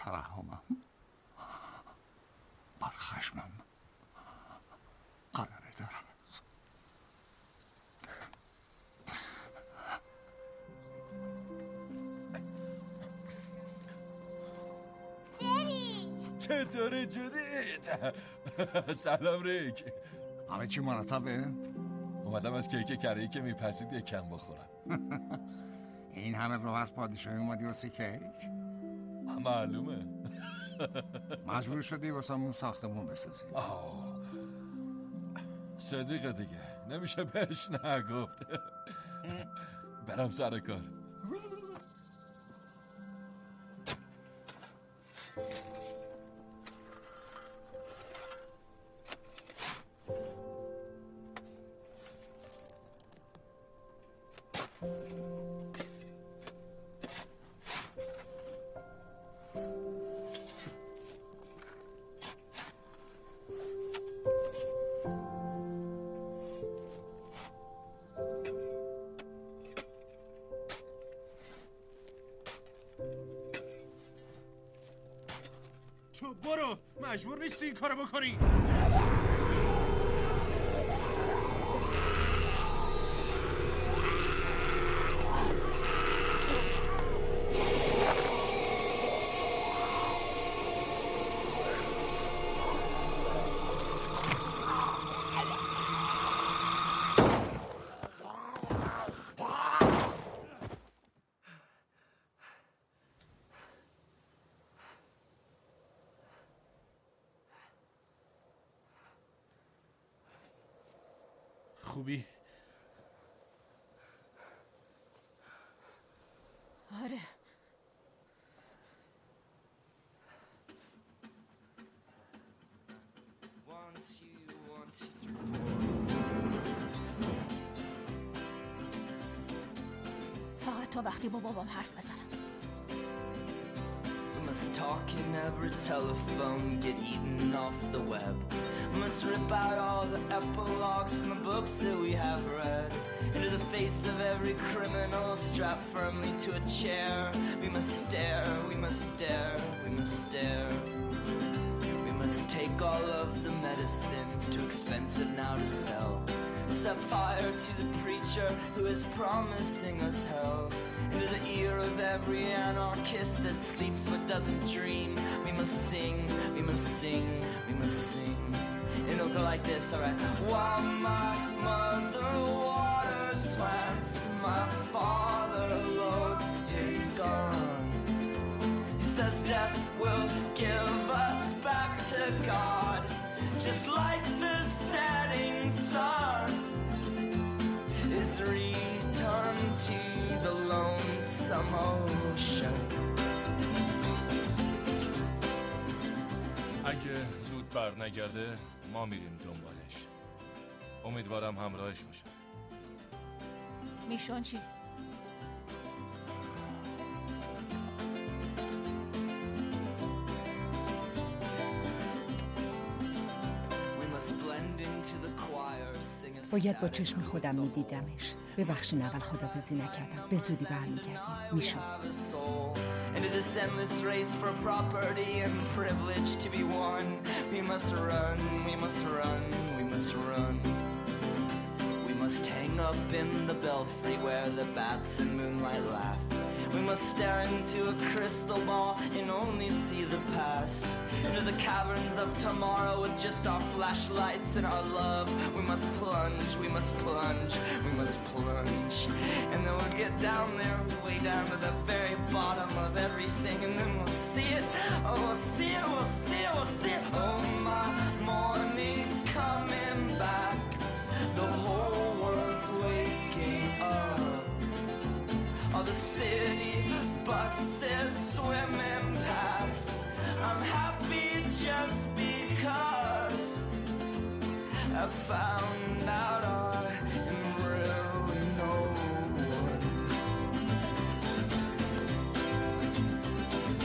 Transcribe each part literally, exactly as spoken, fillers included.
ترحمم، بر خشمم قراره دارم. جری چطوره جدید؟ سلام ریک. همه چی مرتبه؟ اومدم از کیک کره‌ای که میپسید یک کم بخورم. این همه رو از پادشاهی اومدی واسه کیک؟ معلومه. مجبور شدی واسه همون ساختمون بسازی. آه صدیقه دیگه، نمیشه بهش نگفت. برم سر کار. تو برو، مجبور نیستی این کارو بکنی. خوبی؟ آره. فقط تا وقتی با بابام حرف بزنم. Must talk in every telephone, get eaten off the web. Must rip out all the epilogues from the books that we have read. Into the face of every criminal strapped firmly to a chair. We must stare, we must stare, we must stare. We must take all of the medicines, too expensive now to sell. Set fire to the preacher who is promising us hell. Into the ear of every anarchist that sleeps but doesn't dream. We must sing, we must sing, we must sing. It'll go like this, alright. While my mother waters plants, my father loads his gun. He says death will give us back to God, just like the setting sun is return to the lonesome ocean. اگه زود بر نگرده ما میریم دنبالش. امیدوارم همراهش باشم. میشون چی؟ باید با چشم خودم میدیدمش. ببخشین اول خدافزی نکردم. به زودی برمیگردیم. میشون Into this endless race for property and privilege to be won. We must run, we must run, we must run. We must hang up in the belfry where the bats and moonlight laugh. We must stare into a crystal ball and only see the past. Into the caverns of tomorrow with just our flashlights and our love. We must plunge, we must plunge, we must plunge. And then we'll get down there, way down to the very bottom of everything. And then we'll see it, oh we'll see it, we'll see it, we'll see it. Oh my morning's coming back. The whole world's waking up. All the city buses swimming past. I'm happy just because I found out I am really no one.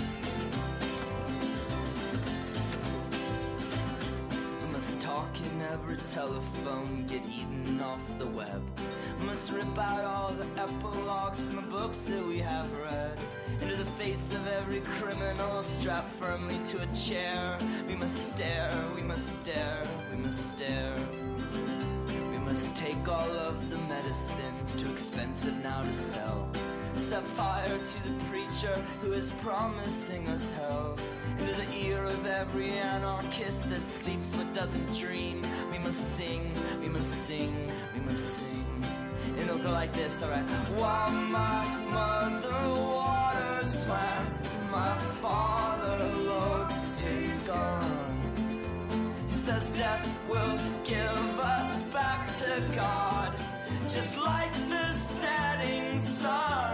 We must talk in every telephone get eaten off the web. Must rip out all the epilogues from the books that we have read. Into the face of every criminal strapped firmly to a chair. We must stare, we must stare, we must stare. We must take all of the medicines, too expensive now to sell. Set fire to the preacher who is promising us hell. Into the ear of every anarchist that sleeps but doesn't dream. We must sing, we must sing, we must sing. It'll go like this, alright. While my mother waters plants, my father loads his gun. He says death will give us back to God, just like the setting sun.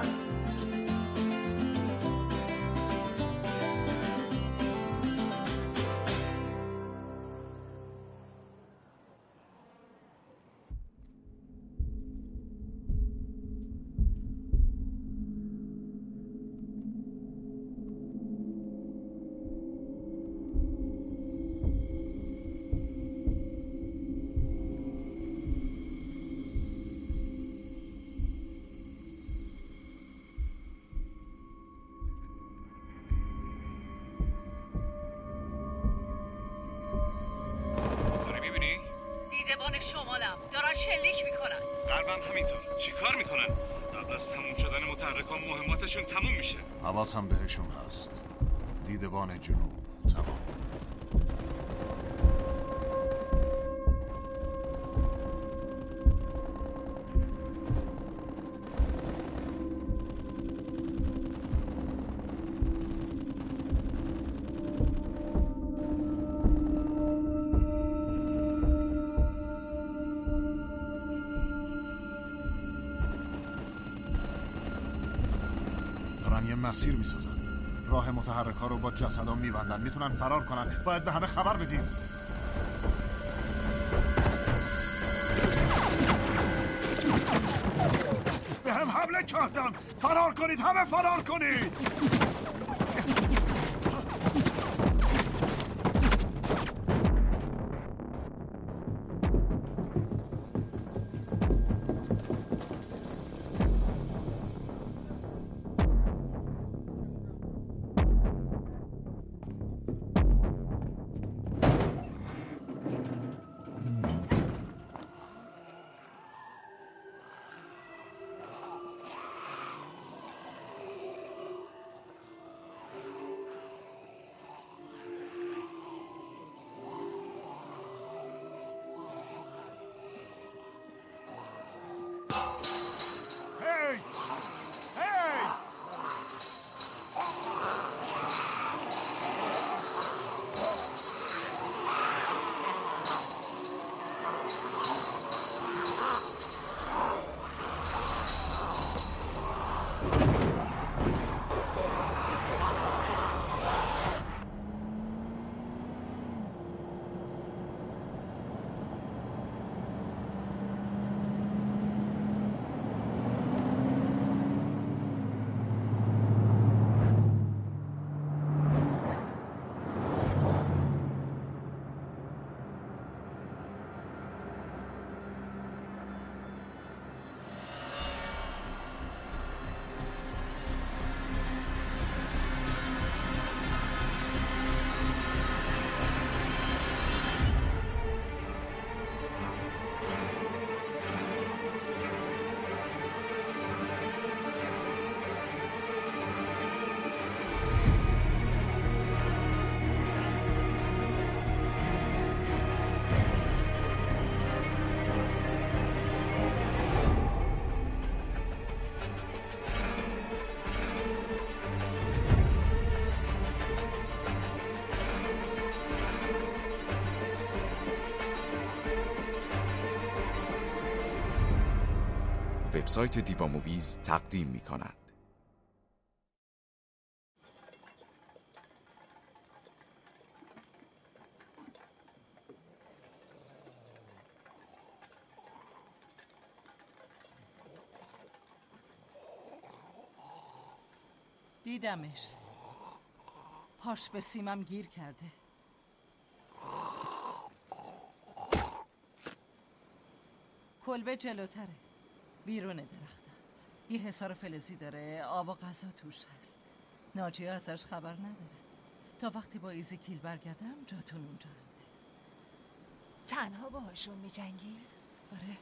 دیدبان شمالم دارن شلیک میکنن. غربم همینطور. چی کار میکنن؟ قبل از تموم شدن متحرکان مهماتشون تموم میشه. حواس هم بهشون هست. دیدبان جنوب تمام. یه مسیر میسازن. راه متحرک‌ها رو با جسدا میبندن. میتونن فرار کنن. باید به همه خبر بدیم. به هم حمله کردن. فرار کنید، همه فرار کنید. وبسایت دیبا موویز تقدیم می کند. دیدمش. پاش به سیمم گیر کرده. کلبه جلوتره، بیرون درختم. یه حصار فلزی داره، آب و غذا توش هست. ناجیه ازش خبر نداره. تا وقتی با ایزیکیل برگردم جاتون اونجا همه. تنها باهاشون میجنگی؟ آره.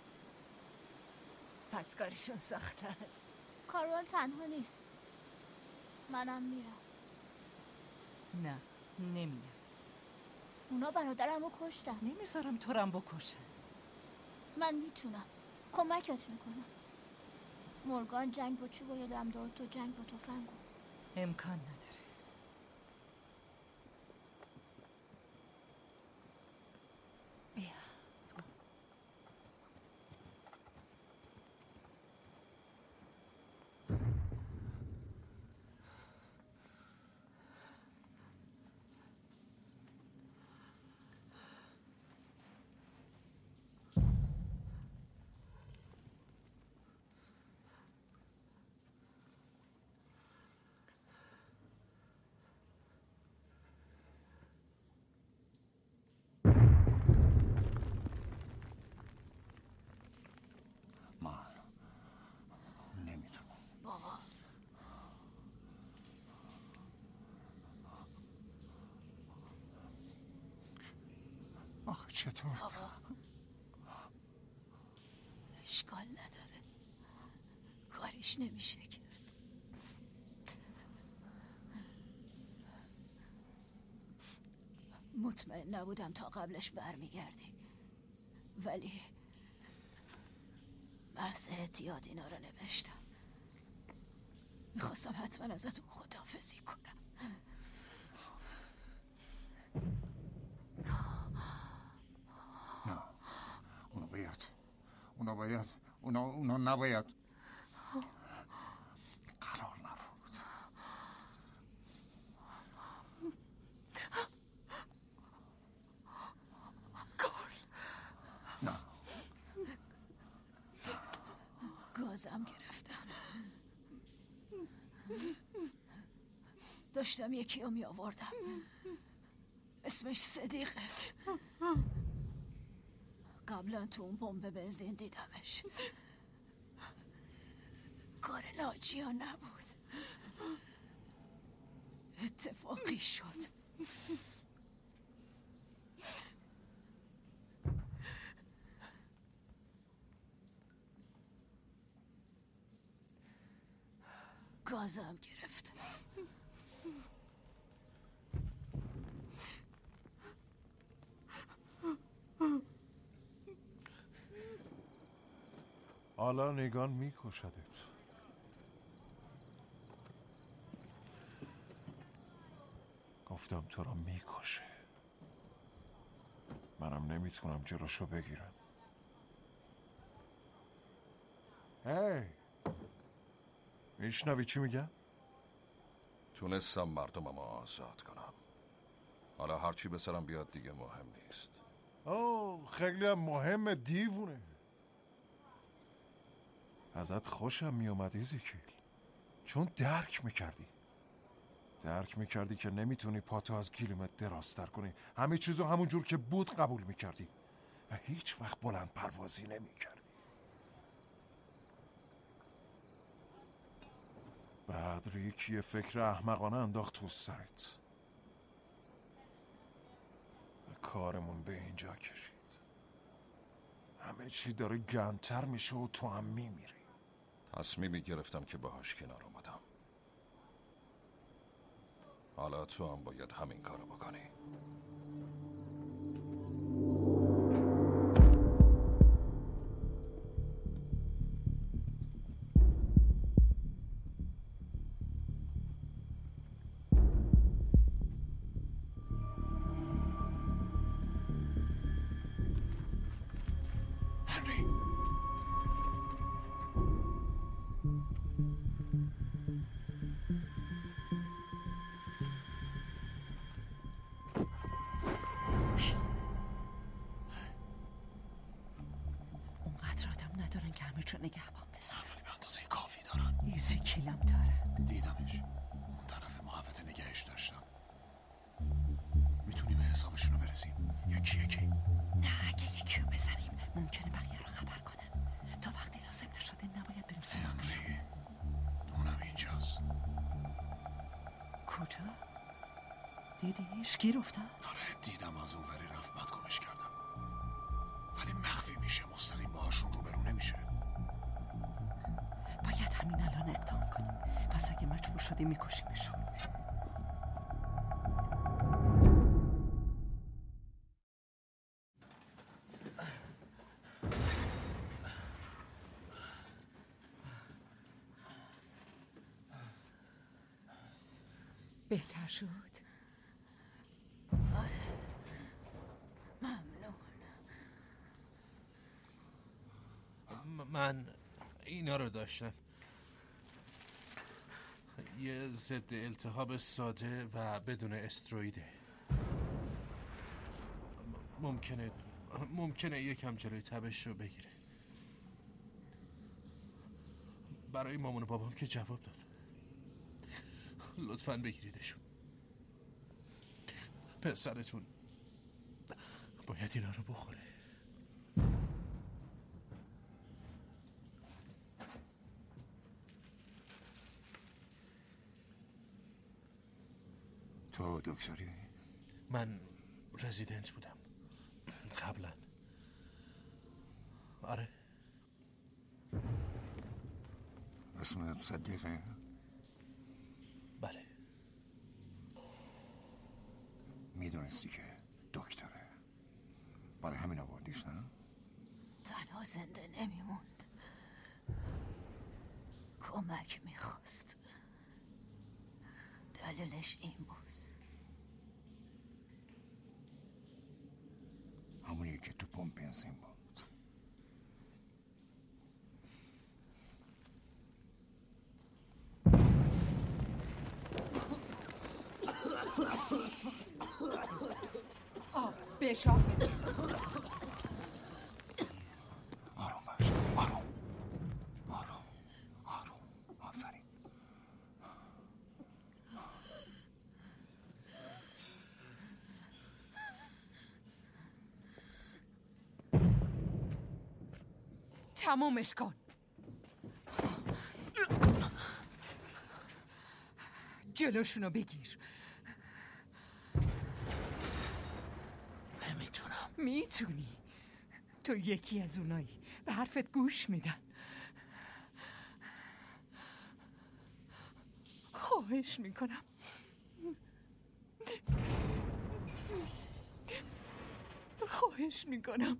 پس کاریشون ساخته است. کارول تنها نیست، منم میرم. نه نمیرم. اونا برادرمو کشتن. نمیذارم تو رم بکشن. من میتونم کمکت میکنم. مورگان جنگ با چوب یادم داد، تو جنگ با تفنگو. امکان نداره. بیا. آخه چطور؟ بابا اشکال نداره، کاریش نمیشه کرد. مطمئن نبودم تا قبلش برمیگردی، ولی محض احتیاط اینا رو نوشتم. میخواستم حتما ازتون خداحافظی کنم. نه اونا باید اونا باید اونا اونا نباید. قرار نبود. کارل نه گازم گرفتن. داشتم یکی رو می آوردم، اسمش صدیقه. قبلا تو اون بمب بنزین دیدمش. کار ناجیا نبود، اتفاقی شد. گازم گرفت. حالا نگان میکشدت. گفتم تو را میکشه. منم نمیتونم جلوشو بگیرم. هی میشنوی چی میگم؟ تونستم مردمم آزاد کنم. حالا هرچی به سرم بیاد دیگه مهم نیست. اوه خیلی هم مهمه دیوونه. ازت خوشم میومد ایزیکیل، چون درک میکردی درک میکردی که نمیتونی پاتو از گیلومت دراستر کنی. همه چیزو همون جور که بود قبول میکردی و هیچ وقت بلند پروازی نمیکردی. بعد ریکی فکر احمقانه انداخت تو سرت و کارمون به اینجا کشید. همه چی داره گندتر میشه و تو هم میمیری. تصمیمی گرفتم که باهاش کنار اومدم. حالا تو هم باید همین کارو بکنی. نگهبان بذار. ولی به اندازه کافی دارن. ایزیکیلم داره. دیدمش اون طرف محوطه نگهش داشتم. میتونی به حسابشونو برسیم؟ یکی یکی؟ نه اگه یکی رو بزنیم ممکنه بقیه رو خبر کنن. دیدیش؟ گیر افتاد؟ آره دیدم، از اون وری رفت، بعد گمش کردم. ولی مخفی میشه، مستقیم باهاشون روبرو نمیشه. باید همین الان اقدام کنیم، پس اگه مجبور شدیم میکشیمشون. بهتر شد؟ آره ممنون. من اینا رو داشتم، یه ضد التهاب ساده و بدون استروئیده. ممکنه ممکنه یکم جلوی تبش رو بگیره. برای مامان و بابام که جواب داد. لطفاً بگیریدشون. پسرتون باید اینا رو بخوره. تو دکتری؟ من رزیدنت بودم قبلا. آره. اسمت صدیقه؟ بله. میدونستی که دکتره، برای همین آوردیش نه؟ تنها زنده نمیموند، کمک میخواست. دلیلش این بود. همونیه که تو پمپ بنزین بود. آب بهش آب بده. آروم باش، آروم آروم آروم. آفرین. تمومش کن. جلوشونو بگیر. نمیتونم. میتونی. تو یکی از اونایی، به حرفت گوش میدن. خواهش میکنم. خواهش میکنم.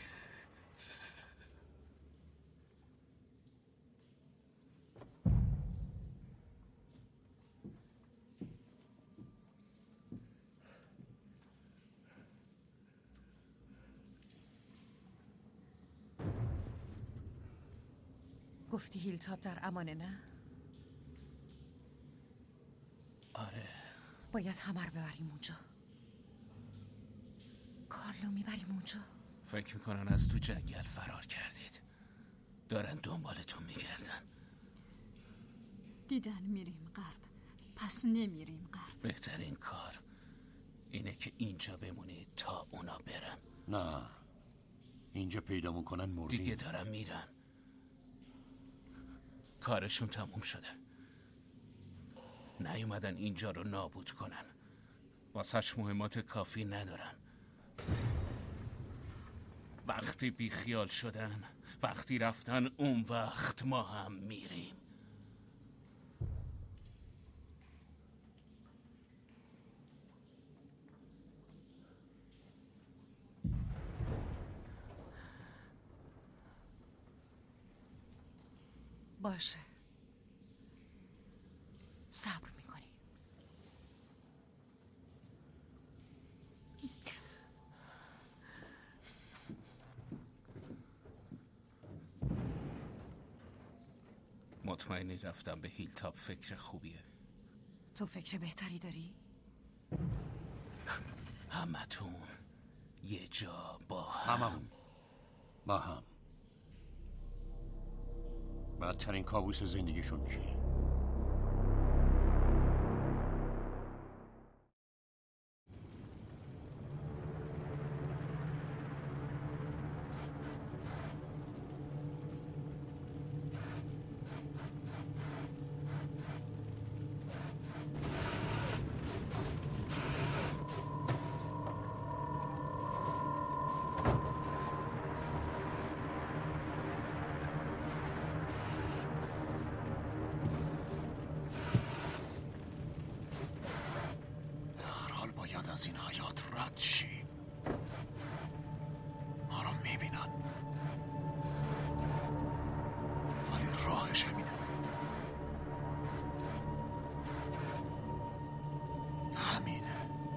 گفتی هیلتاپ در امانه نه؟ آره. باید همه رو ببریم اونجا. کارلو میبریم اونجا. فکر میکنن از تو جنگل فرار کردید، دارن دنبالتون میگردن. دیدن میریم غرب، پس نمیریم غرب. بهترین کار اینه که اینجا بمونید تا اونا برن. نه، اینجا پیدا میکنن مردیم. دیگه دارن میرن، کارشون تموم شده. نیومدن اینجا رو نابود کنن، واسهش مهمات کافی ندارن. وقتی بیخیال شدن، وقتی رفتن، اون وقت ما هم میریم. باشه، صبر میکنی. مطمئنی رفتم به هیلتاپ فکر خوبیه؟ تو فکر بهتری داری؟ همتون یه جا با هم. هممون با هم. بدترین کابوس زندگیشون میشه. چی؟ ما رو میبینن ولی راهش همینه. همینه.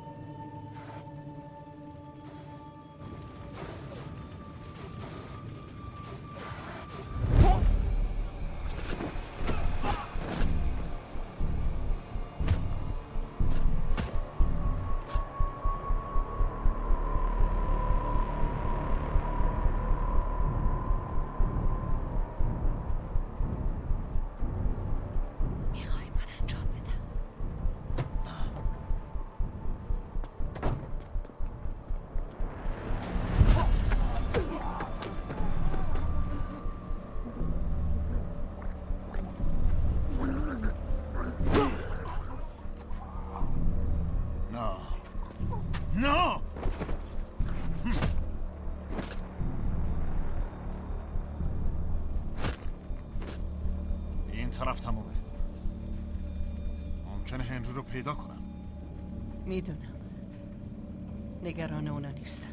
نه این طرف تمومه. ممکنه هنری رو پیدا کنم. میدونم. نگران اونا نیستم.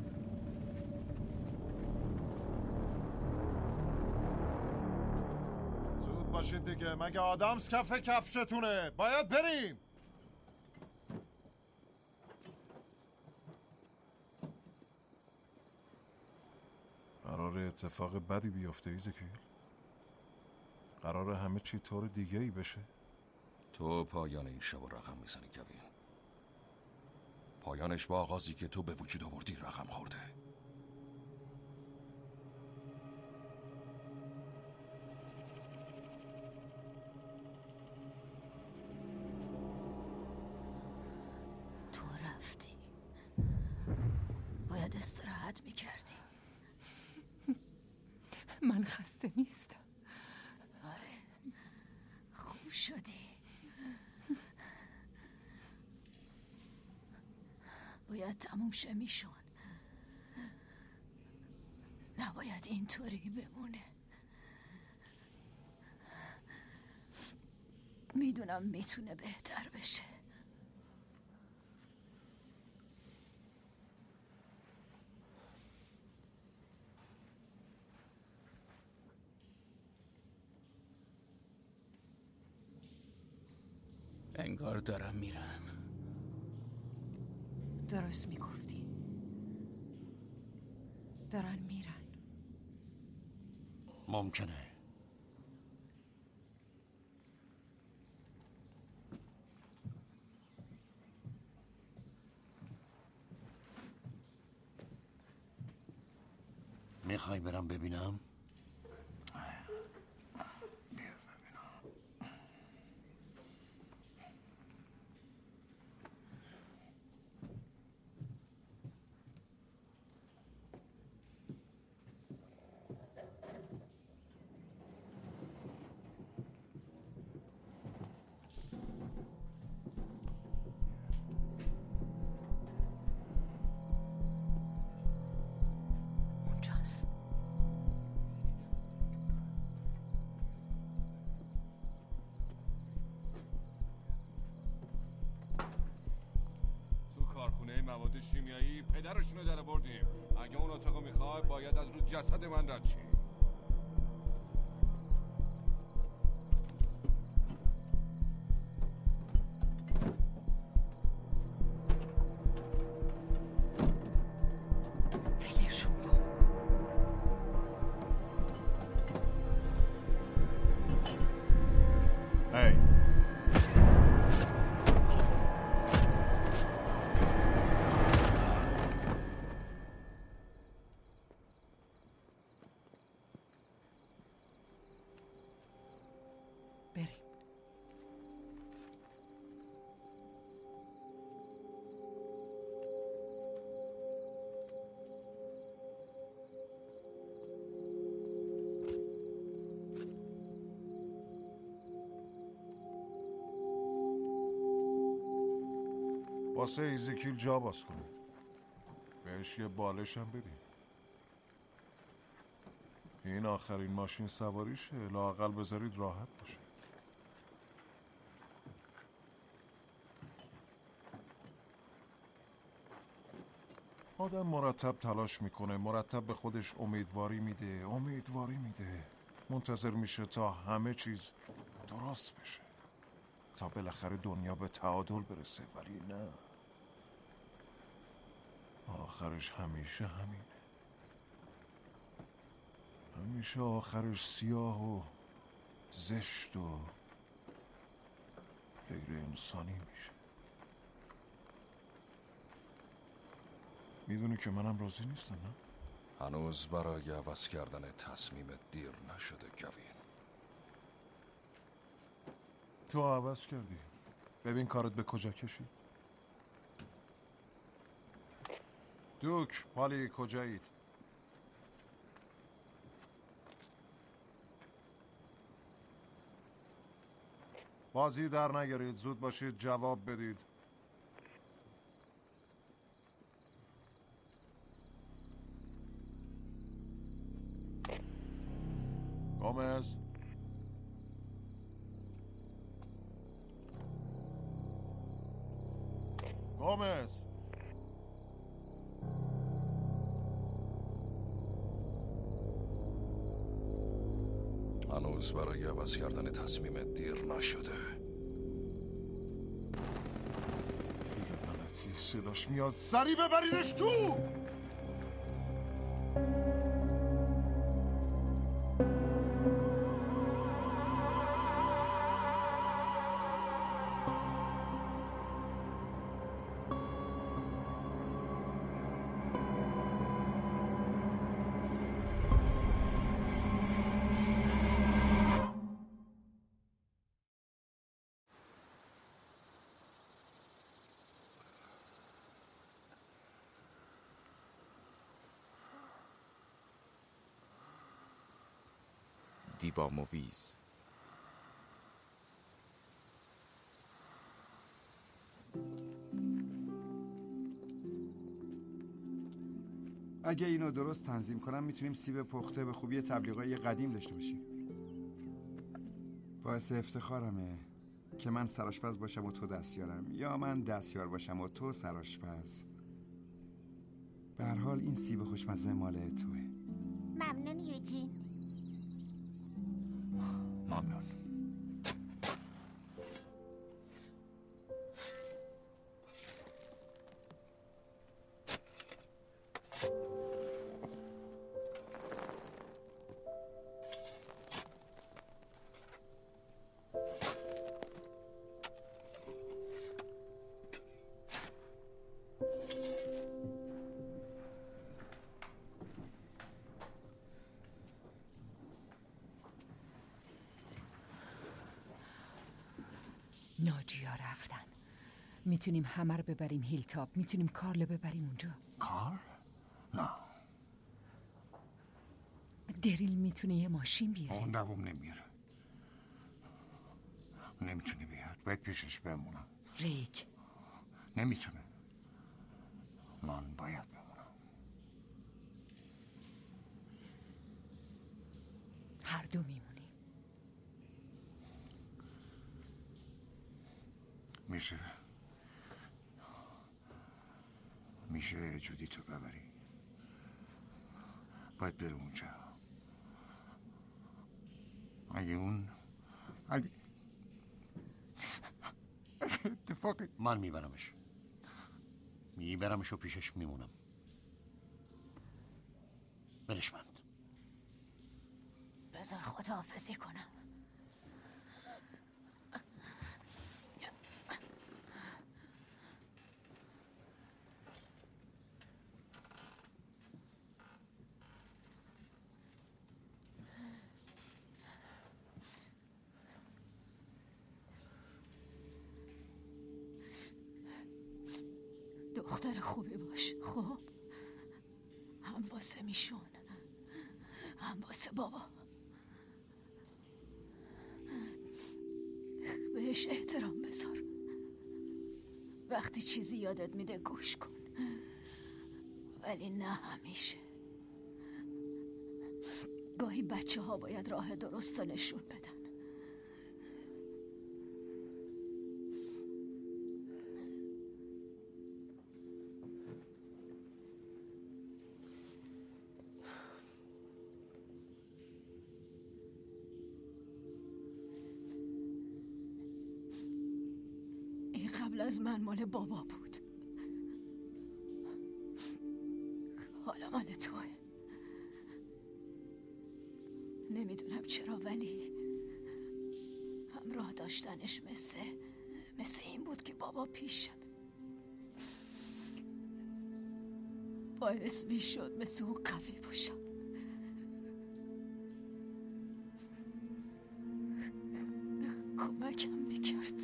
زود باشید دیگه. مگه آدامس کف کفشتونه؟ باید بریم. قرار اتفاق بدی بیفته ایزکیل. قرار همه چی طور دیگه ای بشه. تو پایان این شب رقم میزنی کوین. پایانش با آغازی که تو به وجود آوردی رقم خورده. تو رفتی باید استراحت میکردی. من خسته نیستم. آره خوب شدی. باید تموم شه میشون. نباید اینطوری بمونه. میدونم میتونه بهتر بشه. انگار دارم میرم. درست میگفتی. دارن میرن. ممکنه. میخوای برم ببینم؟ اونجاست. تو کارخونه مواد شیمیایی پدرشونو در بردیم. اگه اون اتاقو میخوای باید از رو جسد من رد شی. واسه ایزکیل جا باز کنی. بهش یه بالش هم بدی. این آخرین ماشین سواریشه. لااقل بذارید راحت باشه. آدم مرتب تلاش میکنه، مرتب به خودش امیدواری میده امیدواری میده منتظر میشه تا همه چیز درست بشه، تا بالاخره دنیا به تعادل برسه. ولی نه، آخرش همیشه همینه، همیشه آخرش سیاه و زشت و غیر انسانی میشه. میدونی که منم راضی نیستم، نه؟ هنوز برای عوض کردن تصمیمت دیر نشده کوین. تو عوض کردی. ببین کارت به کجا کشید. دوک، پالی، کجایید؟ بازی در نگیرید، زود باشید جواب بدید. گومز، گومز، هنوز برای عوض کردن تصمیمت دیر نشده. لعنتی صداش میاد، سری ببریدش تو. دیبا موویز. اگه اینو درست تنظیم کنم میتونیم سیب پخته به خوبی تبلیغای قدیم داشته باشیم. باعث افتخارمه که من سرآشپز باشم و تو دستیارم، یا من دستیار باشم و تو سرآشپز. به هر حال این سیب خوشمزه مال توه. ممنون یوجین. ممنون. ناجیا رفتن. میتونیم همه رو ببریم هیلتاپ، میتونیم کارلو ببریم اونجا. کارل؟ نه. دریل میتونه یه ماشین بیاره. اون دوام نمیاره. نمیتونه بیاد. باید پیشش بمونم. ریک نمیتونه. من باید بمونم. هر دو میمونیم. میشه میشه جودی تو ببری. باید بره اونجا. اگه اون اگه اتفاقی من میبرمش میبرمش و پیشش میمونم. ولش بند. بذار خداحافظی کنم. دختر خوبی باش، خب؟ هم واسه میشون هم واسه بابا. بهش احترام بذار. وقتی چیزی یادت میده گوش کن، ولی نه همیشه. گاهی بچه ها باید راه درست رو نشون بدن. قبل از من مال بابا بود، حالا مال توه. نمیدونم چرا، ولی همراه داشتنش مثل مثل این بود که بابا پیشم باعث میشد مثل اون قوی باشم. کمکم میکرد.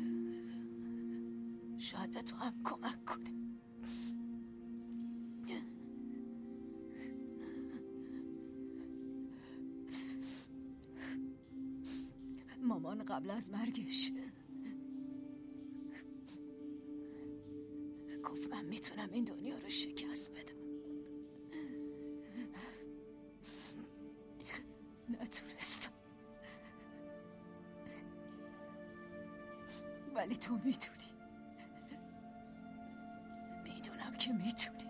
شاید به تو هم کمک کنه. مامان قبل از مرگش گفت من میتونم این دنیا رو شکست بدم. نتونستم، ولی تو میتونی. میدونم که میتونی.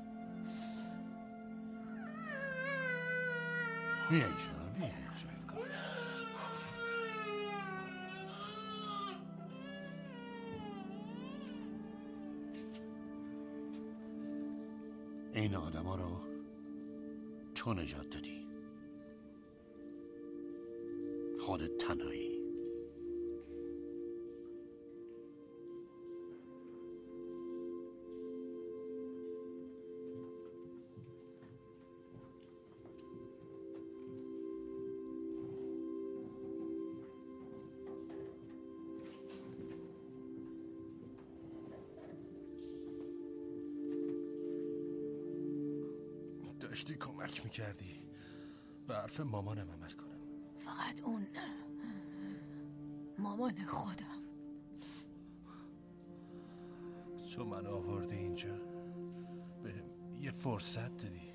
بیا اینجا، بیا اینجا. این آدم ها رو تو نجات دادی. خودت تنهایی. داشتی کمک میکردی به حرف مامانم عمل کنم. فقط اون نه، مامان خودم. تو من آوردی اینجا، بهم یه فرصت دادی.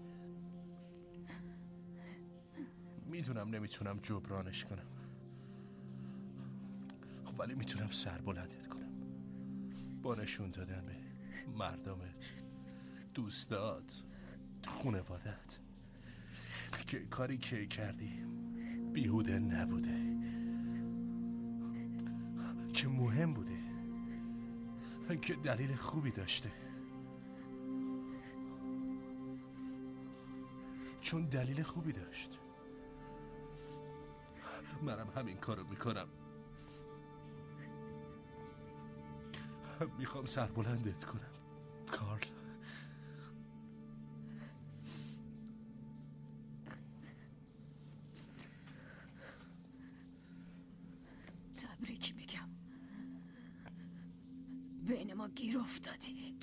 میدونم نمیتونم جبرانش کنم، ولی میتونم سربلندت کنم با نشون دادن به مردمت، دوستات، خونوادت که کاری که کردی بیهوده نبوده، که مهم بوده، که دلیل خوبی داشته. چون دلیل خوبی داشت منم همین کارو میکنم. میخوام سربلندت کنم کارل. تبریک میگم، بین ما گیر افتادی.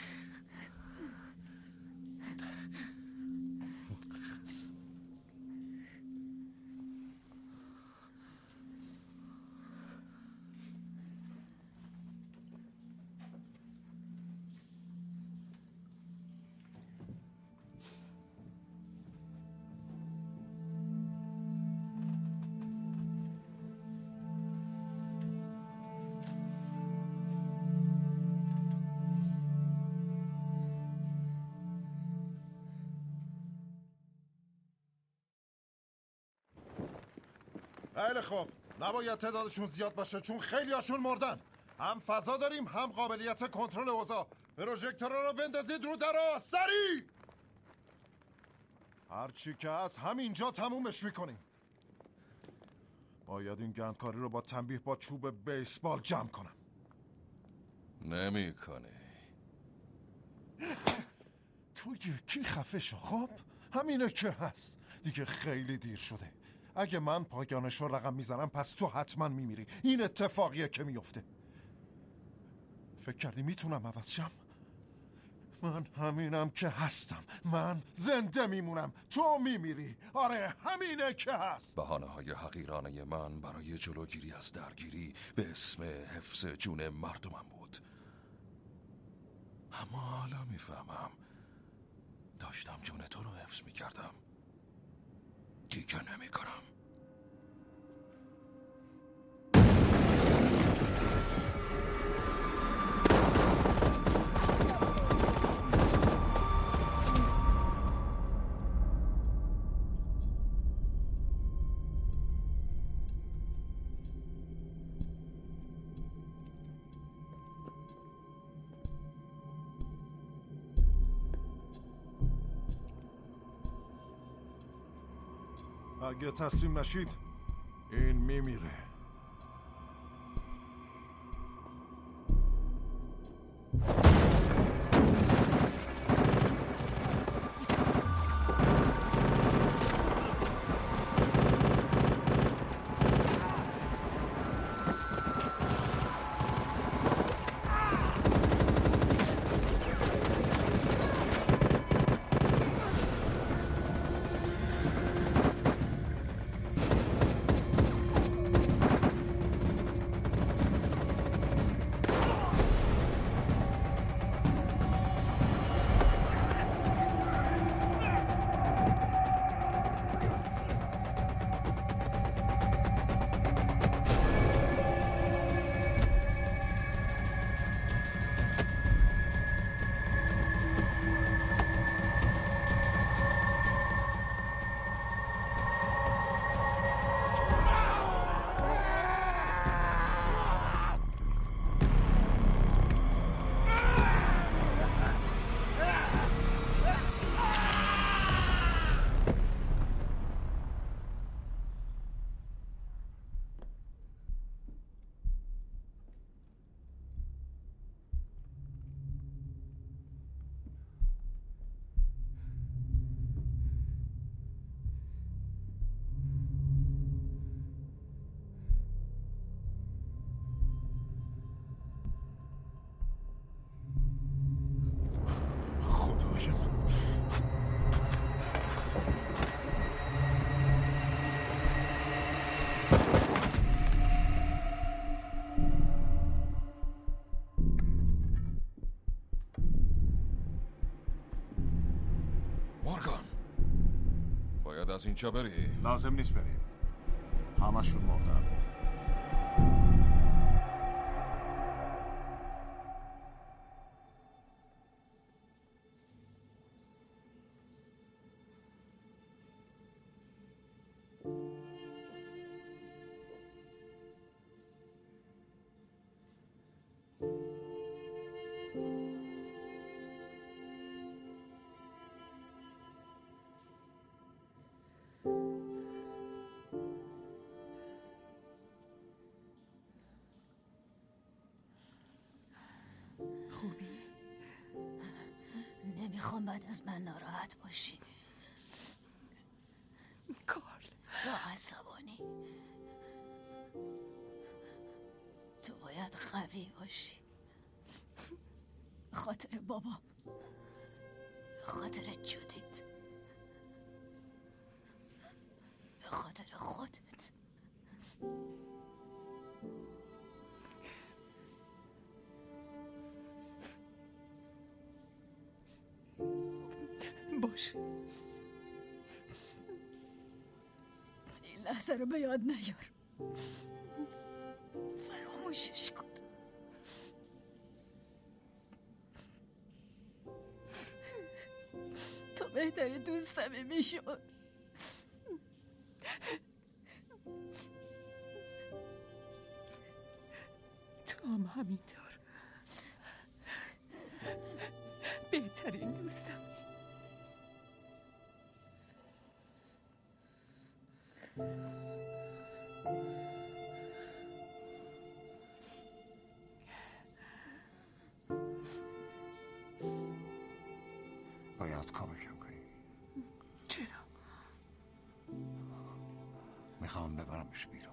خیلی خوب، نباید تعدادشون زیاد باشه چون خیلی هاشون مردن. هم فضا داریم هم قابلیت کنترل اوضاع. پروژکتورها رو بندازید رو درا، سریع! هرچی که هست همینجا تمومش میکنیم. باید این گندکاری رو با تنبیه با چوب بیسبال جمع کنم. نمی کنی. تو یکی خفه شو. خب همینه که هست دیگه، خیلی دیر شده. اگه من پایانش رو رقم میزنم پس تو حتما میمیری. این اتفاقیه که میفته. فکر کردی میتونم عوض شم؟ من همینم که هستم. من زنده میمونم، تو میمیری. آره همینه که هست. بهانه های حقیرانه من برای جلوگیری از درگیری به اسم حفظ جون مردمم بود. اما حالا میفهمم داشتم جون تو رو حفظ میکردم. دیگه نمیکنم. اگه تسلیم نشید این میمیره. باید از اینجا بری. لازم نیست بریم، همشون مردن. خوبی؟ نمیخوام بعد از من ناراحت باشی. کارل یا عصبانی. تو باید قوی باشی. به خاطر بابا، به خاطر جودیت، به خاطر خودت. باشه. این لحظه رو به یاد نیار، فراموشش کن. تو بهتری دوستمی میشد. تو هم همینطور بهترین دوستم. باید کمکم کنی. چرا؟ میخوام ببرمش بیرون.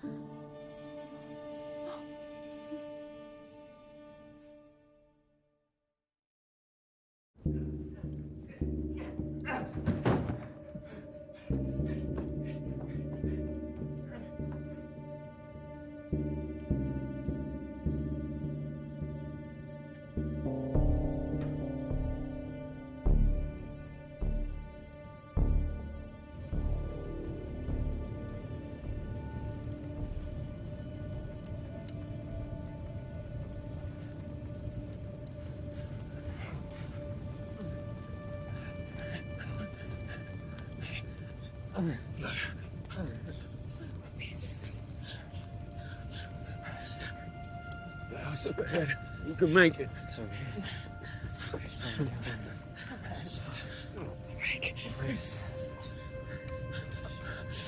Look ahead. You can make it. It's okay. Frank, please.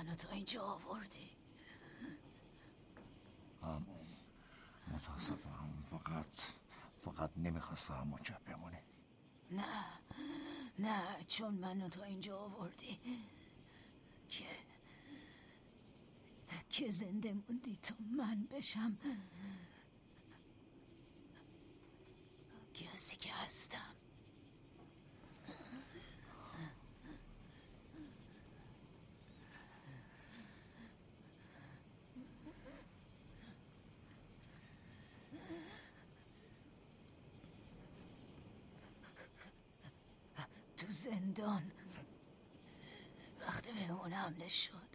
منو تا اینجا آوردی؟ متاسفم، فقط فقط نمیخواستم همونجا بمونی. نه نه، چون منو تا اینجا آوردی که که زنده موندی تا من بشم کسی که هستم. تو زندان وقتی به اون حمله شد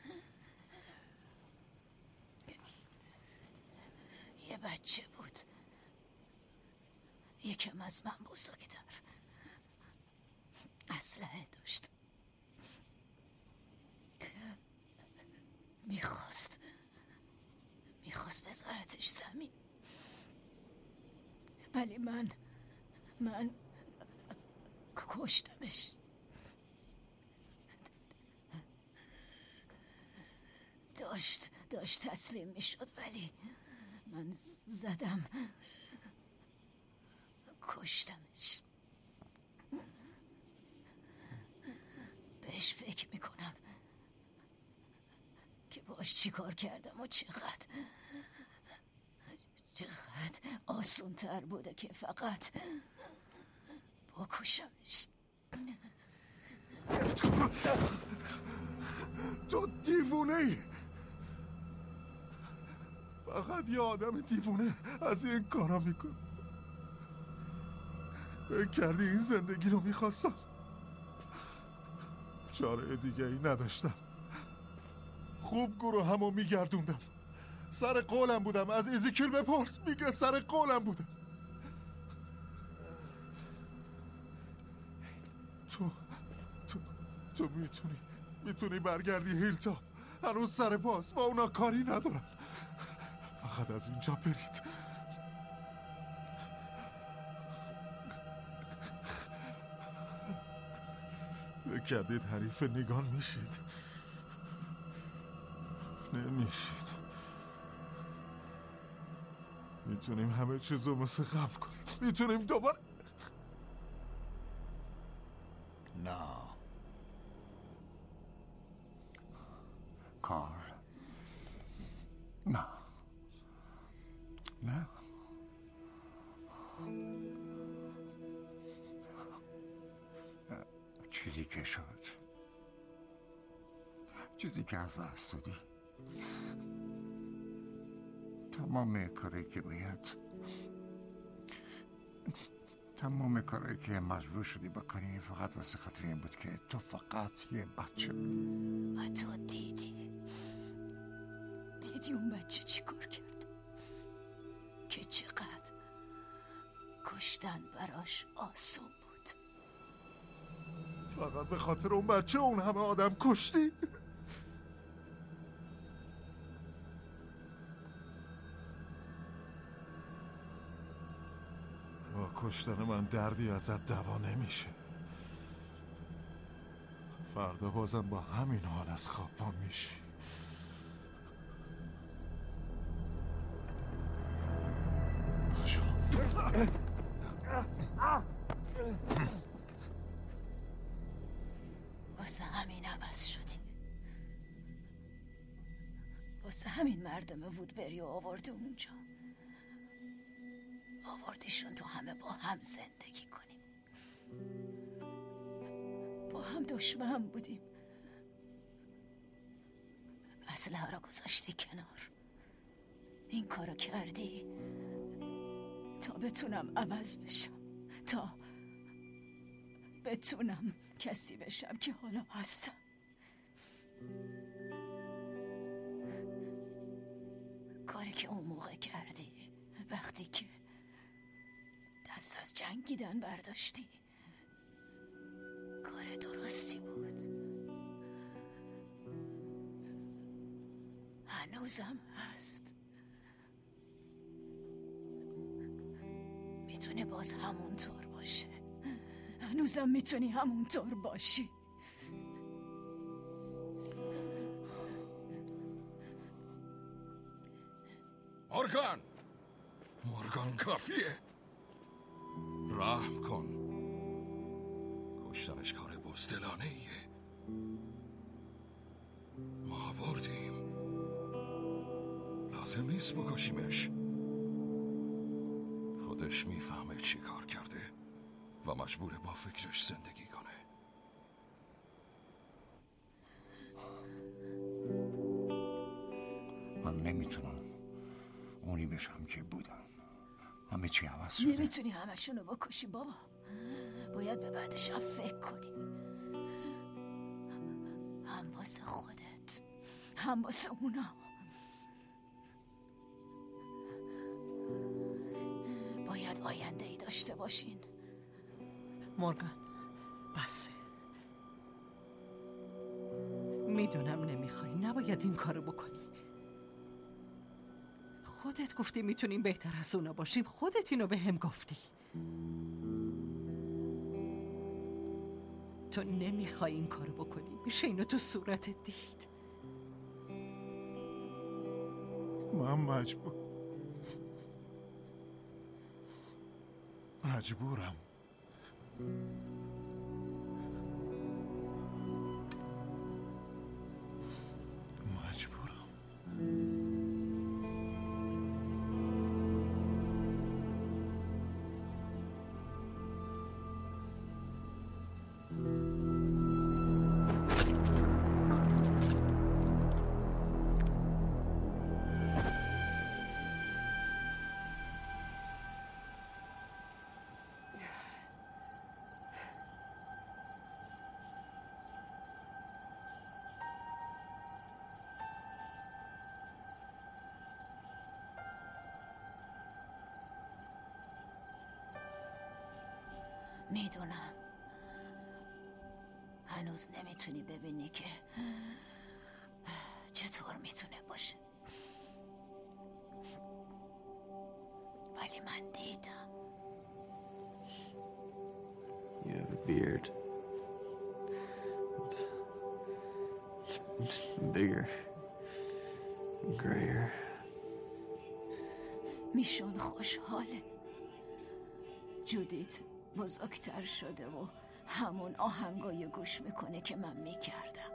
یه بچه بود، یکم از من بزرگتر، اسلحه داشت، میخواست میخواست بذارتش زمین، ولی من من کشتمش. داشت داشت تسلیم میشد ولی من زدم کشتمش. بهش فکر میکنم که باش چی کار کردم و چقدر چقدر آسون تر بوده که فقط بکشمش. تو دیوونه ای. فقط یه آدم دیوونه از این کارا میکن. فکر کردی این زندگی رو میخواستم؟ چاره دیگه ای نداشتم. خوب گروه همو میگردوندم. سر قولم بودم. از ایزیکیل بپرس، میگه سر قولم بودم. تو تو تو میتونی میتونی برگردی هیلتاپ. هنوز سر پاس، با اونا کاری ندارن. فقط از اینجا برید. فکر کردید حریف نگان میشید؟ نمیشید. میتونیم همه چیزو مثل قبل کنیم. میتونیم دوباره. نه کار، نه نه چیزی که شد، چیزی که از دست دادی، تمام کاری که باید، تمام کاری که مجبور شدی بکنی فقط واسه خاطر این بود که تو فقط یه بچه بودی. و تو دیدی دیدی اون بچه چی کار کرد، که چقدر کشتن براش آسون بود. فقط به خاطر اون بچه اون همه آدم کشتی؟ با کشتن من دردی ازت دوا نمیشه. فردا بازم با همین حال از خواب پا میشی. پاشو. واسه همین عوض شدی. واسه همین مردم وودبریو آورده اونجا. آوردیشون تو همه با هم زندگی کنیم. با هم دشمن بودیم. اسلحه را گذاشتی کنار. این کارو کردی تا بتونم عوض بشم، تا بتونم کسی بشم که حالا هستم. کاری که اون موقع کردی، وقتی که دست از جنگیدن برداشتی، کار درستی بود. هنوزم هست. میتونه باز همونطور باشه. هنوزم میتونی همونطور باشی. مورگان مورگان کافیه. رحم کن. کشتنش کار بزدلانه ایه. ما بردیم. لازم نیست بکشیمش. خودش میفهمه چی کار کرده و مجبوره با فکرش زندگی کنه. من نمیتونم اونی بشم که بودم. همه چی عوض شده. نمیتونی همشونو بکشی بابا. باید به بعدش هم فکر کنی. هم واسه خودت هم واسه اونا. باید آینده ای داشته باشین. مورگان بسه. میدونم نمیخوای، نباید این کارو بکنی. خودت گفتی میتونیم بهتر از اونا باشیم. خودت اینو به هم گفتی. تو نمیخوای این کارو بکنی. میشه اینو تو صورتت دید. من مجبور مجبورم. مجبورم. میدونم هنوز نمیتونی ببینی که چطور میتونه باشه، ولی من دیدم. You have a beard. It's, it's bigger, grayer. میشون خوشحاله. جودیت بزرگتر شده و همون آهنگای گوش میکنه که من میکردم.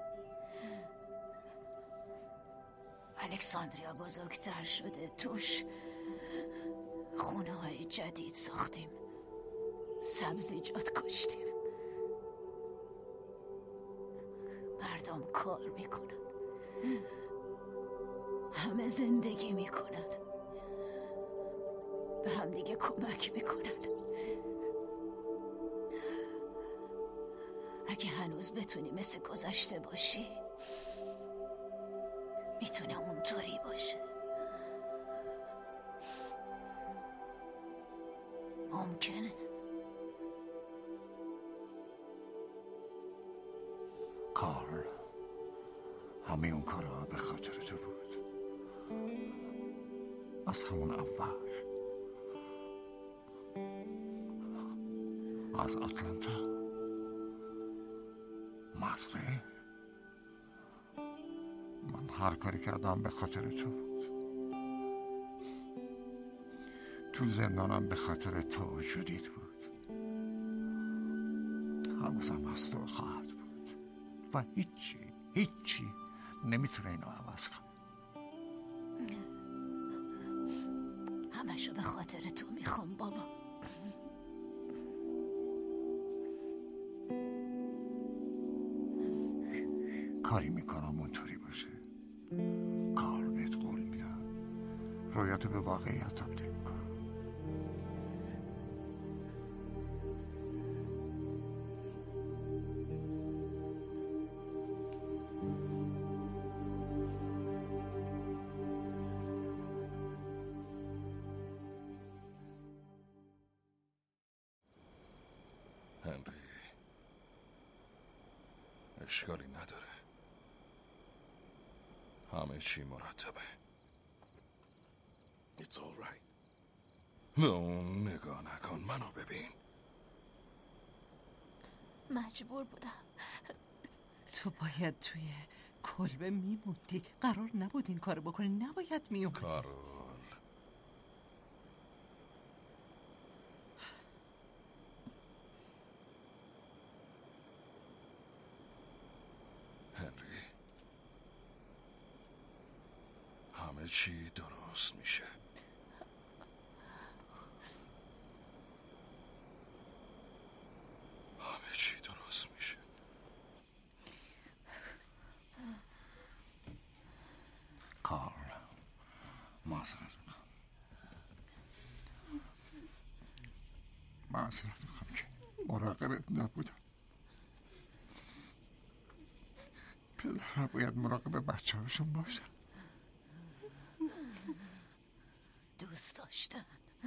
الکساندریا بزرگتر شده، توش خونه های جدید ساختیم، سبزیجات کشتیم، مردم کار میکنن، همه زندگی میکنن، به هم دیگه کمک میکنن. اگه هنوز بتونی مثل گذشته باشی، میتونه اونطوری باشه. ممکنه. کارل، همه اون کارها به خاطر تو بود. از همون اول، از آتلانتا، مصره، من هر کاری کردم به خاطر تو بود. تو زندانم به خاطر تو و جودیت بود. هنوزم هست و خواهد بود و هیچی هیچی نمیتونه اینو عوض کنه. همشو به خاطر تو میخوام بابا. کاری میکنم اونطوری باشه. کار بهت قول میدم، رویاتو به واقعیت تبدیل میکنم. هنری، اشکالی نداره. همه چی مرتبه. It's all right. به اون نگاه نکن، منو ببین. مجبور بودم. تو باید توی کلبه میموندی. قرار نبود این کارو بکنی. نباید میومدی. کارول، چی درست میشه. همه چی درست میشه. کارل، معذرت میخوام. معذرت میخوام که مراقبت نبودم. پدرها باید مراقب بچه هاشون باشن. دوست داشتن،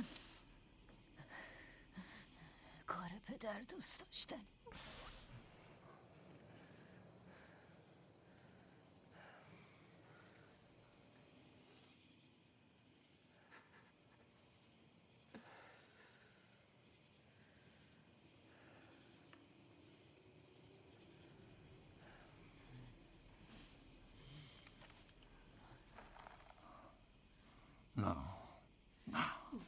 کار پدر دوست داشتن. No. No.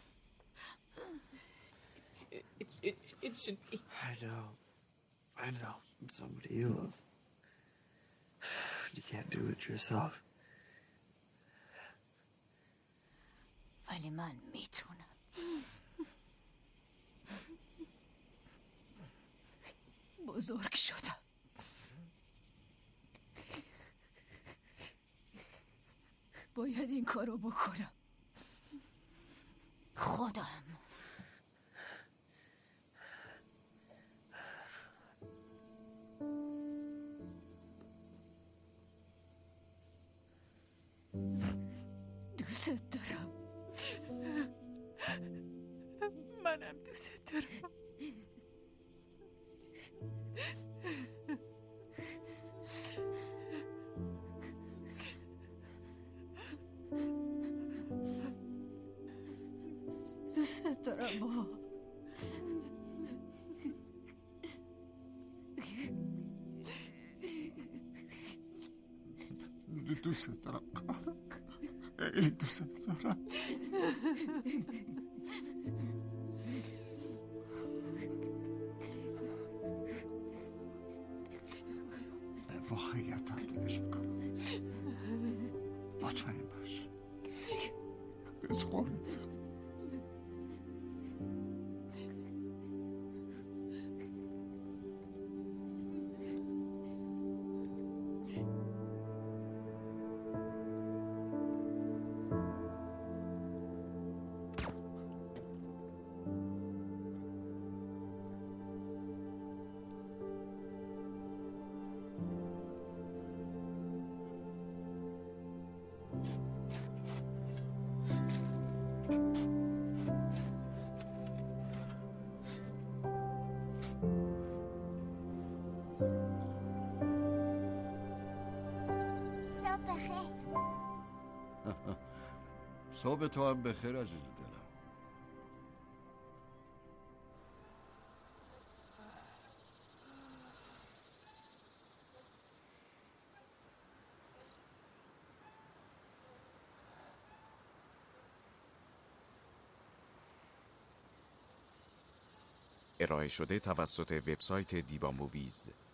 It, it, it should be. I know. I know. It's somebody you love. You can't do it yourself. ولی من میتونم. بزرگ شدم. باید این کارو بکنم. خودم. دوست دارم. منم دوست دارم. دوست دارم با دوست دارم. خیلی دوست دارم. به واقعیت تبدیلش میکنم. مطمئن باش. بهت قول میدم. صبح تو هم بخیر عزیز دلم. ارائه شده توسط وبسایت دیبا موویز.